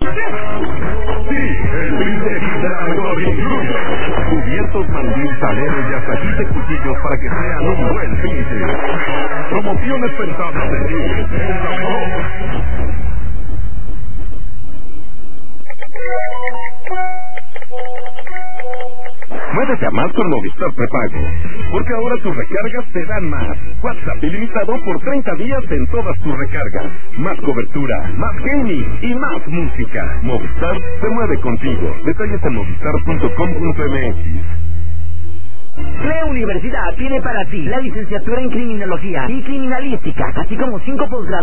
Sí, el bistec Dragon incluye cubiertos, mandil, saleros y hasta 15 cuchillos para que sean un buen pinche. Promociones pensadas en ti. Muévete a más con Movistar Prepago, porque ahora tus recargas te dan más. WhatsApp ilimitado por 30 días en todas tus recargas. Más cobertura, más gaming y más música. Movistar se mueve contigo. Detalles en movistar.com.mx. CLE Universidad tiene para ti la licenciatura en Criminología y Criminalística, así como 5 posgrados